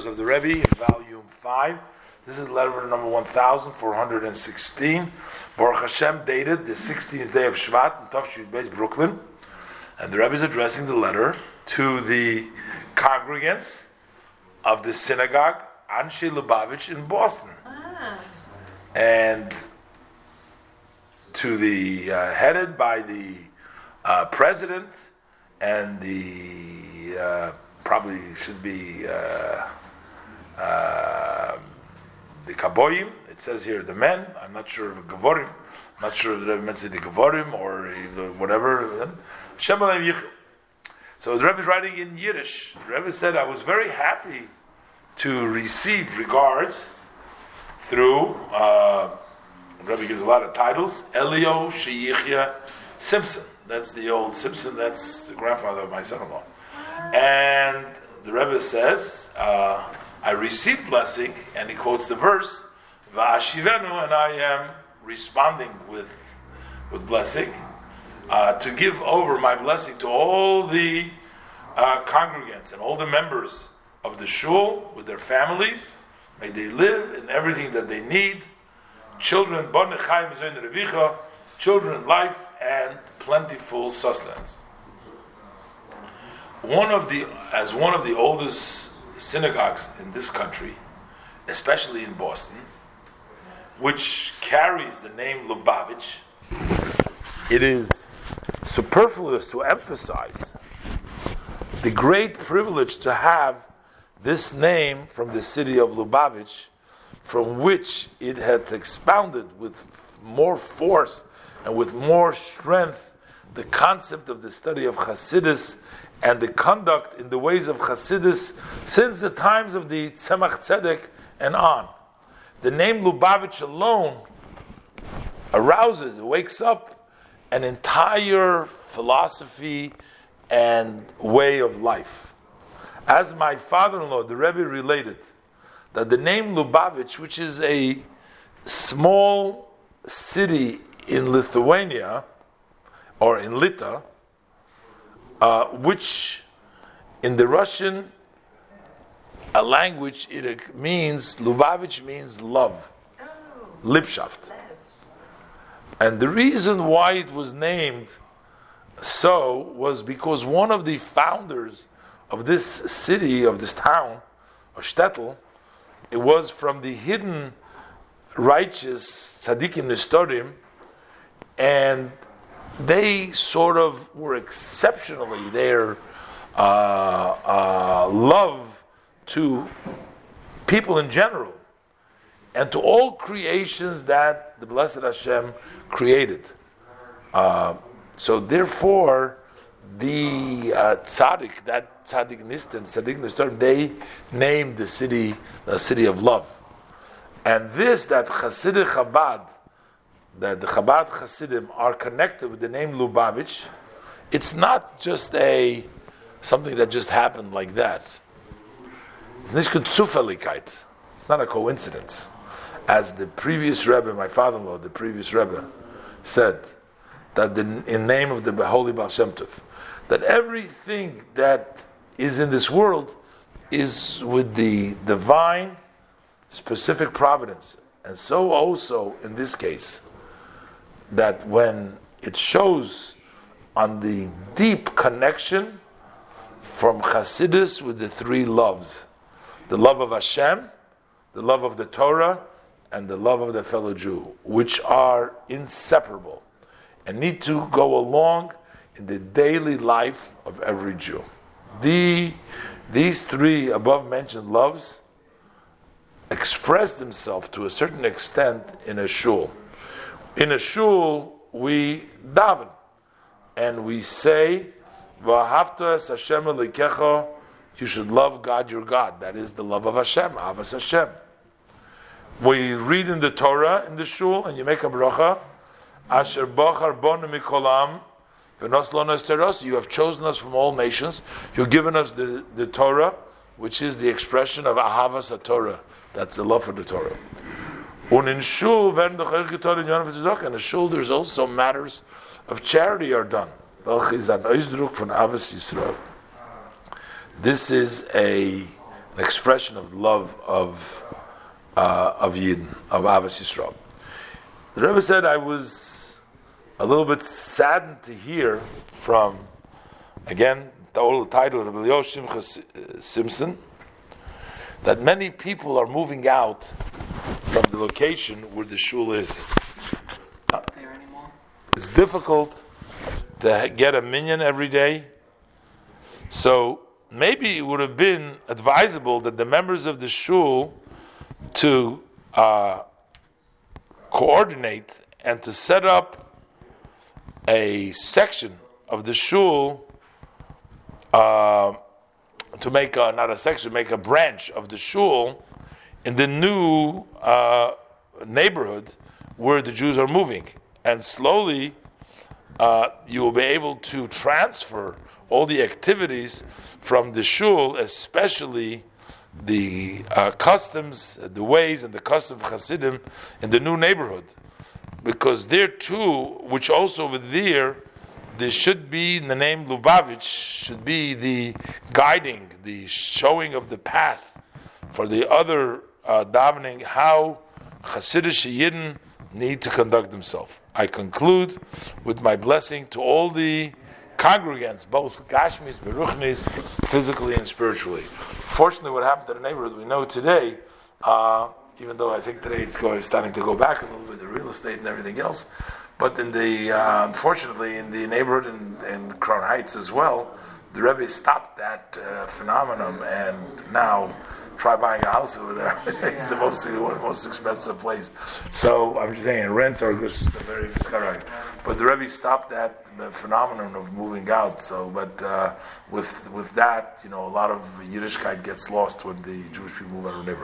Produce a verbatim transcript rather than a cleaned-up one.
Letters of the Rebbe in volume five. This is letter number one thousand four hundred sixteen. Baruch Hashem, dated the sixteenth day of Shvat in Tafshid Beis, Brooklyn. And the Rebbe is addressing the letter to the congregants of the synagogue Anshe Lubavitch in Boston. Ah. And to the, uh, headed by the uh, president and the, uh, probably should be uh, uh, the Kaboyim. It says here the men. I'm not sure of Gavorim. I'm not sure if the Rebbe meant to say the Gavorim or whatever. Shem Aleim Yichel. So the Rebbe is writing in Yiddish. The Rebbe said, I was very happy to receive regards through, uh, the Rebbe gives a lot of titles, Elio Sheyichya Simpson. That's the old Simpson, that's the grandfather of my son-in-law. And the Rebbe says, uh, I received blessing, and he quotes the verse, Va'ashivenu, and I am responding with, with blessing, uh, to give over my blessing to all the uh, congregants and all the members of the shul with their families. May they live in everything that they need. Children, children, life, and plentiful sustenance. One of the, as one of the oldest synagogues in this country, especially in Boston, which carries the name Lubavitch, it is superfluous to emphasize the great privilege to have this name from the city of Lubavitch, from which it had expounded with more force and with more strength the concept of the study of Chassidus and the conduct in the ways of Chassidus since the times of the Tzemach Tzedek and on. The name Lubavitch alone arouses, wakes up an entire philosophy and way of life. As my father-in-law, the Rebbe, related that the name Lubavitch, which is a small city in Lithuania, or in Lita, uh, which in the Russian uh, language it means, Lubavitch means love, oh. Liebschaft. And the reason why it was named so was because one of the founders of this city, of this town, or shtetl, it was from the hidden righteous tzaddikim nestorim, and they sort of were exceptionally their uh, uh, love to people in general and to all creations that the Blessed Hashem created. Uh, so therefore, the uh, tzaddik, that tzaddik nistan, tzaddik nistan, they named the city the city of love. And this, that Hasidic Chabad, that the Chabad Hasidim are connected with the name Lubavitch, it's not just a something that just happened like that. It's nicht Zufälligkeit. It's not a coincidence. As the previous Rebbe, my father-in-law, the previous Rebbe, said, that the, in name of the Holy Baal Shem Tov, that everything that is in this world is with the divine specific providence. And so also in this case, that when it shows on the deep connection from Chassidus with the three loves, the love of Hashem, the love of the Torah, and the love of the fellow Jew, which are inseparable and need to go along in the daily life of every Jew. The, these three above mentioned loves express themselves to a certain extent in a shul. In a shul, we daven and we say, "V'ahavta es Hashem elikecha." You should love God, your God. That is the love of Hashem, Avas Hashem. We read in the Torah in the shul, and you make a bracha, "Asher bachar bonu mikolam." You have chosen us from all nations. You've given us the, the Torah, which is the expression of Ahavas HaTorah. That's the love for the Torah. And in shul, in shul, there's also matters of charity are done. This is a an expression of love of uh, of Yidden, of Avos Yisrael. The Rebbe said, I was a little bit saddened to hear from, again, the old title of Rabbi Yoshim Simpson, that many people are moving out from the location where the shul is. Uh, it's difficult to get a minyan every day, so maybe it would have been advisable that the members of the shul to uh, coordinate and to set up a section of the shul, uh, to make a, not a section, make a branch of the shul in the new uh, neighborhood where the Jews are moving. And slowly uh, you will be able to transfer all the activities from the shul, especially the uh, customs, the ways and the customs of Hasidim in the new neighborhood. Because there too, which also over there, there should be, in the name Lubavitch, should be the guiding, the showing of the path for the other uh, davening, how Hasidic Yidden need to conduct themselves. I conclude with my blessing to all the congregants, both Gashmis, Beruchnis, physically and spiritually. Fortunately, what happened to the neighborhood, we know today, uh, even though I think today it's going, starting to go back a little bit, the real estate and everything else, but in the, uh, unfortunately, in the neighborhood in, in Crown Heights as well, the Rebbe stopped that uh, phenomenon, and now try buying a house over there. It's the most, one of the most expensive place. So I'm just saying, rents are just very skyrocketing. But the Rebbe stopped that phenomenon of moving out. So, but uh, with with that, you know, a lot of Yiddishkeit gets lost when the Jewish people move out of the neighborhood.